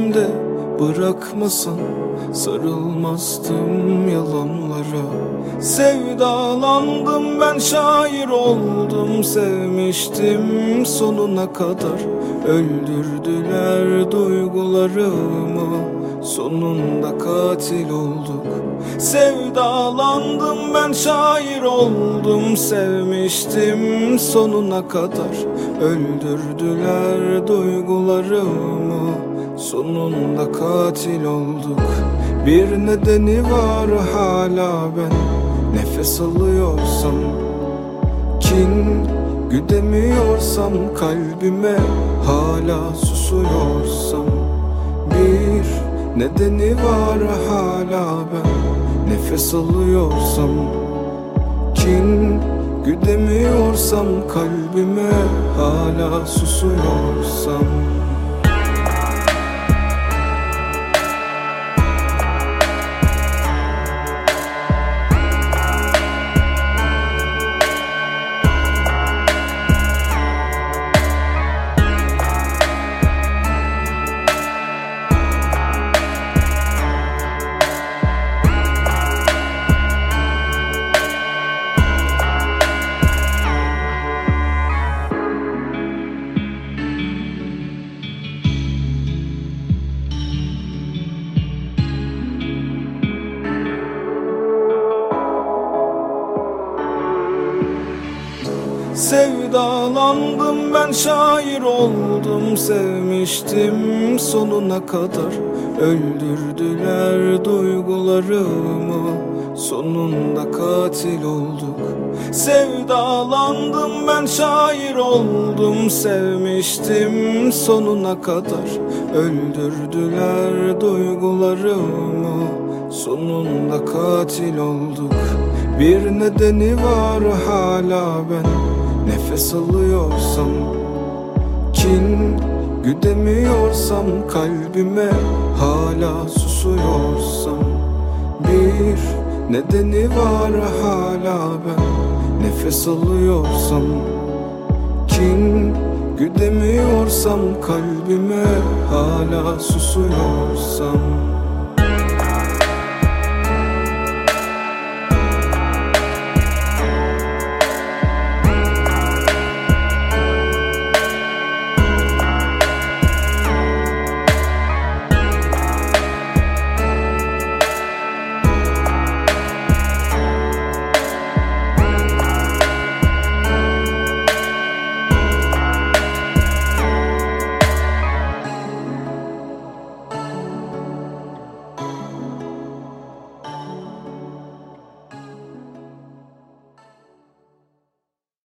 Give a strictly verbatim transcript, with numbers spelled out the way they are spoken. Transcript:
elimde bırakmasan sarılmazdım yalanlara. Sevdalandım ben, şair oldum, sevmiştim sonuna kadar. Öldürdüler duygularımı, sonunda katil olduk. Sevdalandım ben, şair oldum, sevmiştim sonuna kadar. Öldürdüler duygularımı, sonunda katil olduk. Bir nedeni var hala ben nefes alıyorsam, kin güdemiyorsam, kalbime hala susuyorsam. Bir nedeni var hala ben nefes alıyorsam, kin güdemiyorsam, kalbime hala susuyorsam. Sevdalandım ben, şair oldum, sevmiştim sonuna kadar. Öldürdüler duygularımı, sonunda katil olduk. Sevdalandım ben, şair oldum, sevmiştim sonuna kadar. Öldürdüler duygularımı, sonunda katil olduk. Bir nedeni var hala ben nefes alıyorsam, kin güdemiyorsam, kalbime hala susuyorsam. Bir nedeni var hala ben nefes alıyorsam, kin güdemiyorsam, kalbime hala susuyorsam.